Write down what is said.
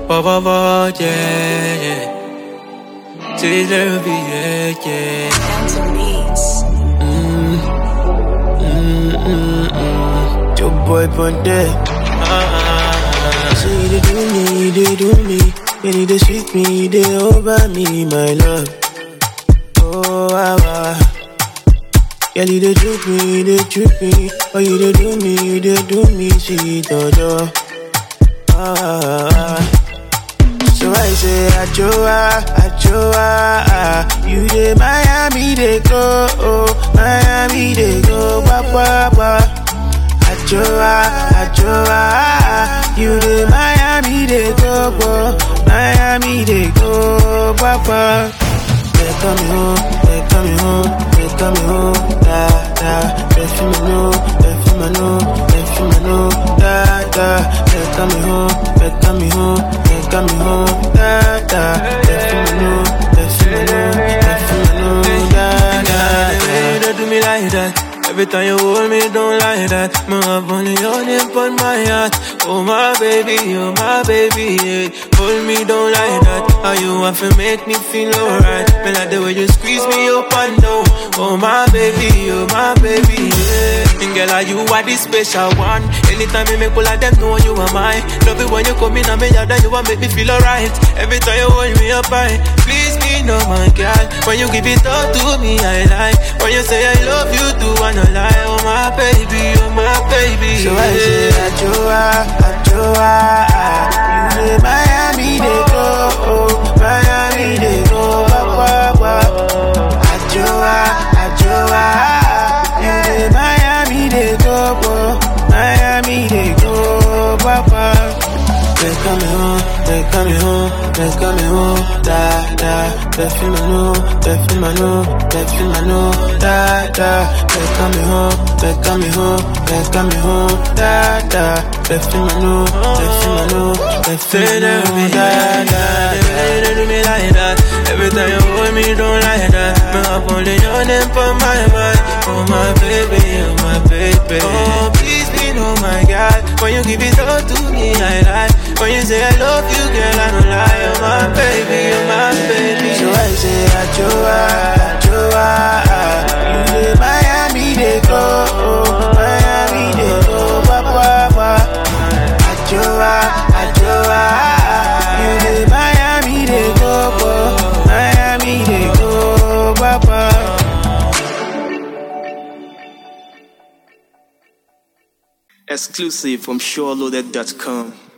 yeah, yeah. Taylor be, yeah. Phantom Beats. Your boy Ponte. Say they do me, they do me. They need to sweet me, they over me, my love. Oh, girl, you they trick me, oh you they do me, sweet dodo. So I say, Ajoa, you dey Miami, they go, Miami, they go, papa. Ajoa, you dey Miami, they go, Miami, they go, papa. They coming home, da. They feel me no, da. They coming home, da. They feel me no, da. Don't do me like that. Every time you hold me, don't like that. My have only your name on my heart. Oh my baby, yeah. Hold me, don't like that. How you want to make me feel alright? Me like the way you squeeze me up and down. Oh my baby, yeah. And girl, you are the special one. Anytime you make all of them know you are mine. Love it when you come in and me yard and you want make me feel alright. Every time you hold me up high, please me know my girl. When you give it all to me, I like. When you say I love you, do I not lie? Oh my baby, So I say Ajoa, you dey Miami, they go, papa. Ajoa, you dey Miami, they go, papa. They coming home, da. They feel my no, da. They coming home, da. They feel my no, da. They do me like that. Every time you hold me, don't like that. Me have only your name for my mind. Oh my baby, oh please be know my God. When you give it all to me, I like. When you say I love you, girl, I don't lie. Oh my baby, So I say Ajoa, you dey Miami, they go, papa. Ajoa, you dey Miami, they go, papa. Exclusive from SureLoaded.com.